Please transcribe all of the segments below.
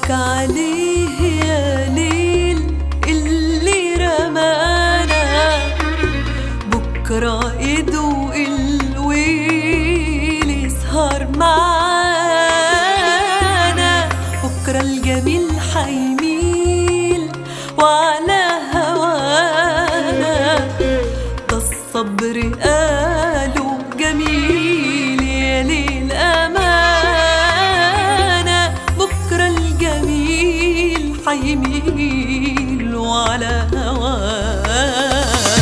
صبرك عليه يا ليل اللي رمانا، بكرة يدوق الويل يسهر معانا، بكرة الجميل حيميل وعلى هوانا، ده الصبر قالوا جميل يا ليل أمانة، بكرة الجميل حيميل وعلى هوانا.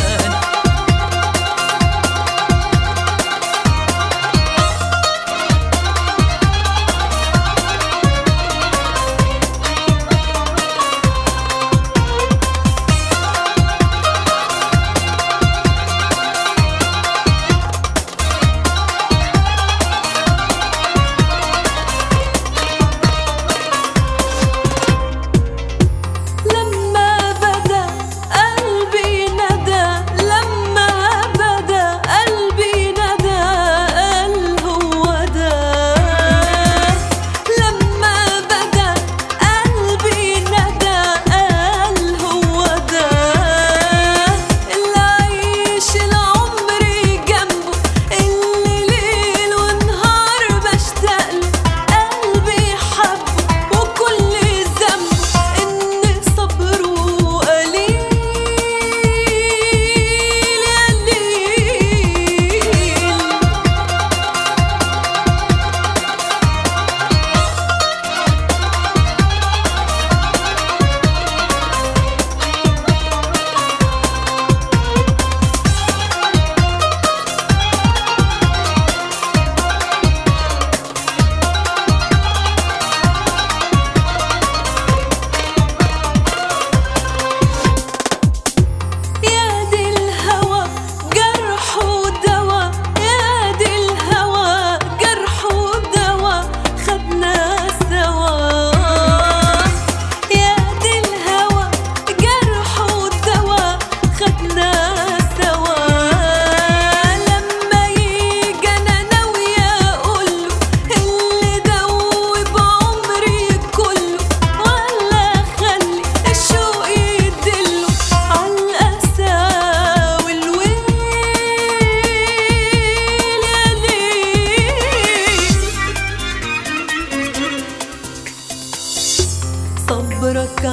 صبرك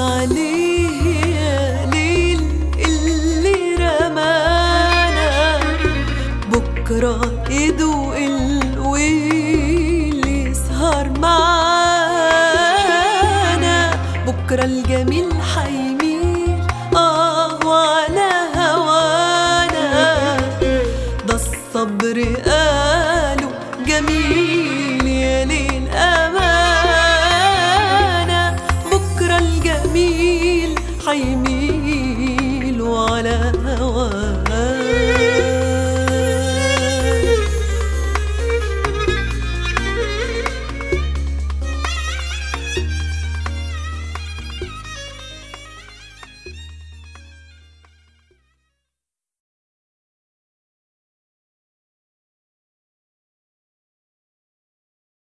عليه يا ليل اللي رمانا، بكرة يدوق الويل يسهر معانا، بكرة الجميل حي